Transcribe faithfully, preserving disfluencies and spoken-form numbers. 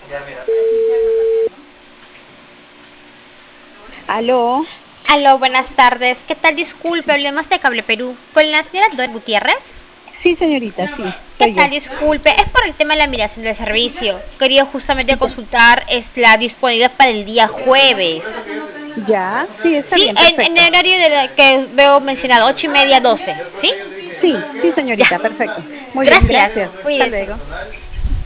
Aló. Aló, buenas tardes. ¿Qué tal? Disculpe, hablemos de Cable Perú. ¿Con la señora Dor Gutiérrez? Sí, señorita, sí, ¿Qué soy yo. tal? Disculpe, es por el tema de la migración del servicio. Quería justamente consultar es la disponibilidad para el día jueves. Ya, sí, está Sí, bien, en, en el perfecto. horario de la que veo mencionado, ocho y media, doce. ¿Sí? Sí, sí, Ya. señorita, perfecto. Muy bien, Gracias. gracias. Hasta Cuídese. luego.